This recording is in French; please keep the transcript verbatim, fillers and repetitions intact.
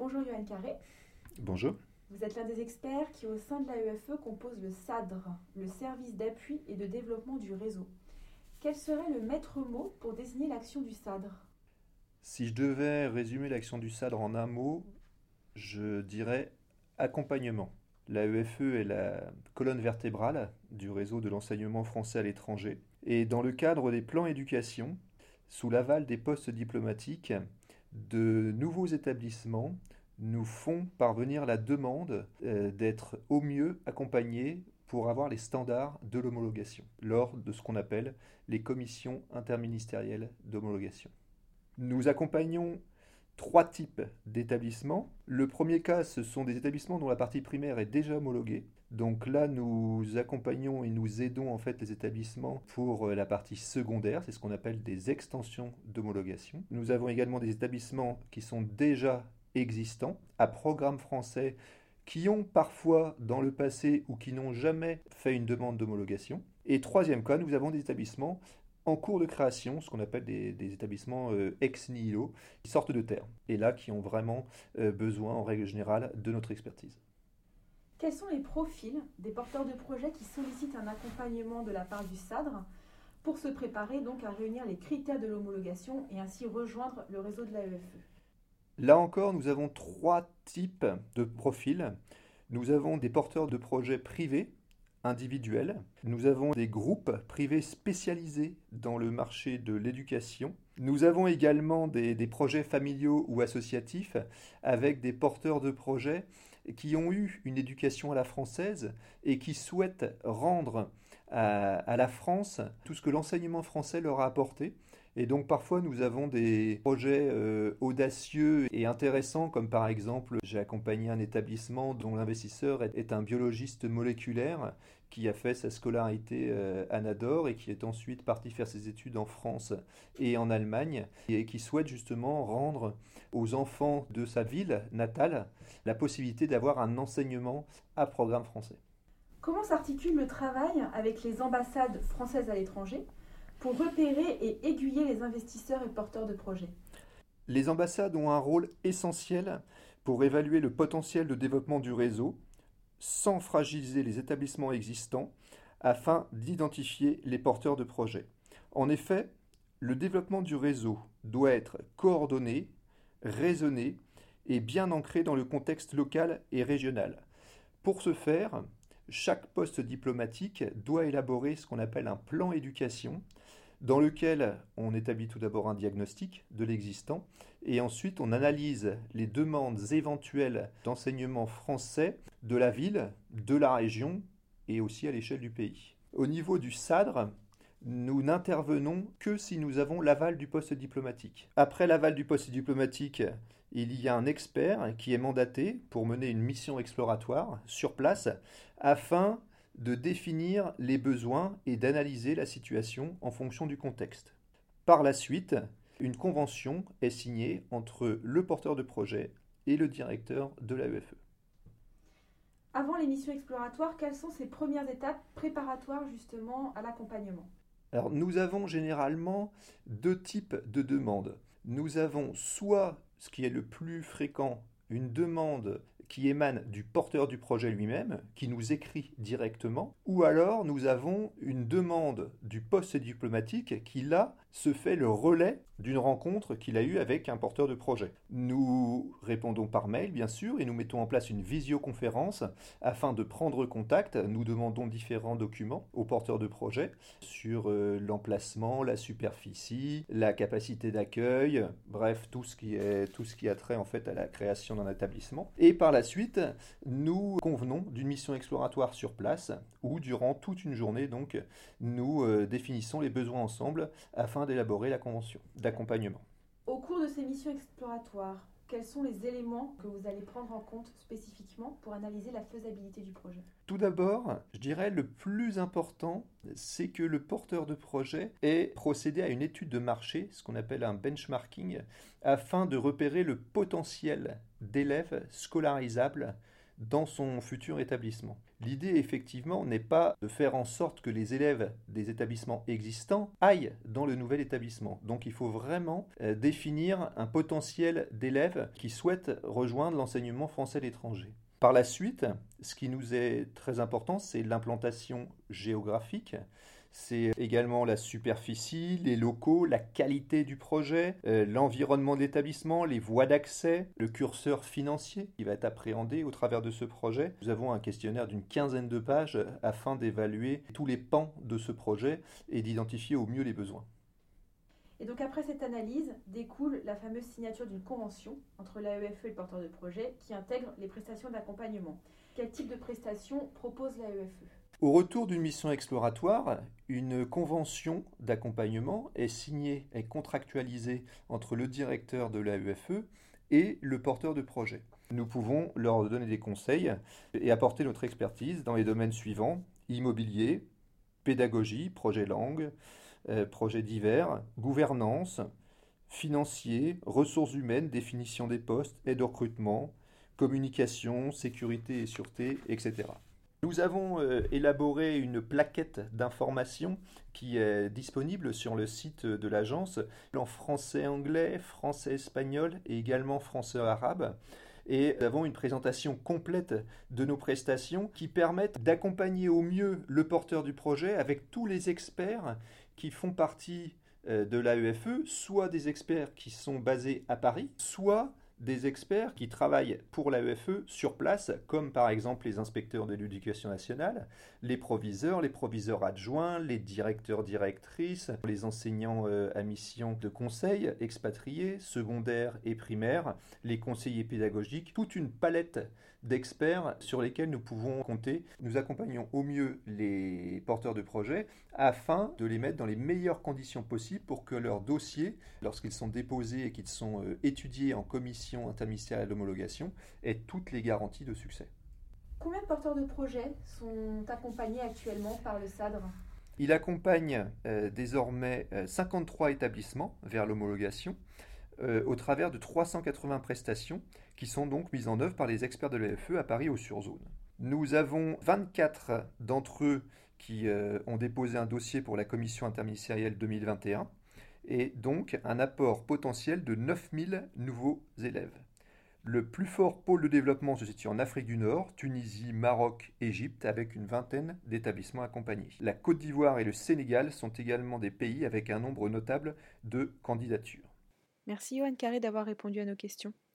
Bonjour Yoann Carré. Bonjour. Vous êtes l'un des experts qui, au sein de l'A E F E, compose le S A D R, le service d'appui et de développement du réseau. Quel serait le maître mot pour désigner l'action du S A D R ? Si je devais résumer l'action du S A D R en un mot, je dirais accompagnement. L'A E F E est la colonne vertébrale du réseau de l'enseignement français à l'étranger. Et dans le cadre des plans éducation, sous l'aval des postes diplomatiques, de nouveaux établissements nous font parvenir la demande euh, d'être au mieux accompagnés pour avoir les standards de l'homologation lors de ce qu'on appelle les commissions interministérielles d'homologation. Nous accompagnons trois types d'établissements. Le premier cas, ce sont des établissements dont la partie primaire est déjà homologuée. Donc là, nous accompagnons et nous aidons en fait les établissements pour la partie secondaire, c'est ce qu'on appelle des extensions d'homologation. Nous avons également des établissements qui sont déjà existants, à programme français, qui ont parfois dans le passé ou qui n'ont jamais fait une demande d'homologation. Et troisième cas, nous avons des établissements en cours de création, ce qu'on appelle des, des établissements euh, ex nihilo, qui sortent de terre, et là qui ont vraiment euh, besoin, en règle générale, de notre expertise. Quels sont les profils des porteurs de projets qui sollicitent un accompagnement de la part du S A D R pour se préparer donc à réunir les critères de l'homologation et ainsi rejoindre le réseau de l'A E F E ? Là encore, nous avons trois types de profils. Nous avons des porteurs de projets privés, individuels. Nous avons des groupes privés spécialisés dans le marché de l'éducation. Nous avons également des, des projets familiaux ou associatifs avec des porteurs de projets qui ont eu une éducation à la française et qui souhaitent rendre à, à la France tout ce que l'enseignement français leur a apporté. Et donc parfois nous avons des projets euh, audacieux et intéressants, comme par exemple j'ai accompagné un établissement dont l'investisseur est, est un biologiste moléculaire qui a fait sa scolarité euh, à Nador et qui est ensuite parti faire ses études en France et en Allemagne et qui souhaite justement rendre aux enfants de sa ville natale la possibilité d'avoir un enseignement à programme français. Comment s'articule le travail avec les ambassades françaises à l'étranger pour repérer et aiguiller les investisseurs et porteurs de projets ? Les ambassades ont un rôle essentiel pour évaluer le potentiel de développement du réseau sans fragiliser les établissements existants afin d'identifier les porteurs de projets. En effet, le développement du réseau doit être coordonné, raisonné et bien ancré dans le contexte local et régional. Pour ce faire, chaque poste diplomatique doit élaborer ce qu'on appelle un plan éducation, dans lequel on établit tout d'abord un diagnostic de l'existant et ensuite on analyse les demandes éventuelles d'enseignement français de la ville, de la région et aussi à l'échelle du pays. Au niveau du S A D R, nous n'intervenons que si nous avons l'aval du poste diplomatique. Après l'aval du poste diplomatique, il y a un expert qui est mandaté pour mener une mission exploratoire sur place afin de définir les besoins et d'analyser la situation en fonction du contexte. Par la suite, une convention est signée entre le porteur de projet et le directeur de l'A E F E. Avant les missions exploratoires, quelles sont ces premières étapes préparatoires justement à l'accompagnement ? Alors, nous avons généralement deux types de demandes. Nous avons soit, ce qui est le plus fréquent, une demande qui émane du porteur du projet lui-même, qui nous écrit directement, ou alors nous avons une demande du poste diplomatique qui, là, se fait le relais d'une rencontre qu'il a eue avec un porteur de projet. Nous répondons par mail, bien sûr, et nous mettons en place une visioconférence afin de prendre contact. Nous demandons différents documents au porteur de projet sur euh, l'emplacement, la superficie, la capacité d'accueil, bref, tout ce qui est, tout ce qui a trait en fait à la création d'un établissement. Et par la suite, nous convenons d'une mission exploratoire sur place où, durant toute une journée, donc, nous euh, définissons les besoins ensemble afin d'élaborer la convention d'accompagnement. Au cours de ces missions exploratoires, quels sont les éléments que vous allez prendre en compte spécifiquement pour analyser la faisabilité du projet ? Tout d'abord, je dirais le plus important, c'est que le porteur de projet ait procédé à une étude de marché, ce qu'on appelle un benchmarking, afin de repérer le potentiel d'élèves scolarisables dans son futur établissement. L'idée, effectivement, n'est pas de faire en sorte que les élèves des établissements existants aillent dans le nouvel établissement. Donc il faut vraiment euh, définir un potentiel d'élèves qui souhaitent rejoindre l'enseignement français à l'étranger. Par la suite, ce qui nous est très important, c'est l'implantation géographique. C'est également la superficie, les locaux, la qualité du projet, euh, l'environnement de l'établissement, les voies d'accès, le curseur financier qui va être appréhendé au travers de ce projet. Nous avons un questionnaire d'une quinzaine de pages afin d'évaluer tous les pans de ce projet et d'identifier au mieux les besoins. Et donc après cette analyse, découle la fameuse signature d'une convention entre l'A E F E et le porteur de projet qui intègre les prestations d'accompagnement. Quel type de prestations propose l'A E F E ? Au retour d'une mission exploratoire, une convention d'accompagnement est signée et contractualisée entre le directeur de l'A E F E et le porteur de projet. Nous pouvons leur donner des conseils et apporter notre expertise dans les domaines suivants: immobilier, pédagogie, projet langue, euh, projets divers, gouvernance, financier, ressources humaines, définition des postes, aide au recrutement, communication, sécurité et sûreté, et cetera. Nous avons euh, élaboré une plaquette d'information qui est disponible sur le site de l'agence en français-anglais, français-espagnol et également français-arabe. Et nous avons une présentation complète de nos prestations qui permettent d'accompagner au mieux le porteur du projet avec tous les experts qui font partie euh, de l'A E F E, soit des experts qui sont basés à Paris, soit des experts qui travaillent pour l'A E F E sur place, comme par exemple les inspecteurs de l'éducation nationale, les proviseurs, les proviseurs adjoints, les directeurs directrices, les enseignants euh, à mission de conseil, expatriés, secondaires et primaires, les conseillers pédagogiques, toute une palette d'experts sur lesquels nous pouvons compter. Nous accompagnons au mieux les porteurs de projets afin de les mettre dans les meilleures conditions possibles pour que leurs dossiers, lorsqu'ils sont déposés et qu'ils sont euh, étudiés en commission interministérielle d'homologation, aient toutes les garanties de succès. Combien de porteurs de projets sont accompagnés actuellement par le S A D R ? Il accompagne euh, désormais euh, cinquante-trois établissements vers l'homologation euh, au travers de trois cent quatre-vingts prestations qui sont donc mises en œuvre par les experts de l'A E F E à Paris ou sur zone. Nous avons vingt-quatre d'entre eux qui euh, ont déposé un dossier pour la commission interministérielle deux mille vingt et un et donc un apport potentiel de neuf mille nouveaux élèves. Le plus fort pôle de développement se situe en Afrique du Nord, Tunisie, Maroc, Égypte, avec une vingtaine d'établissements accompagnés. La Côte d'Ivoire et le Sénégal sont également des pays avec un nombre notable de candidatures. Merci Yoann Carré d'avoir répondu à nos questions.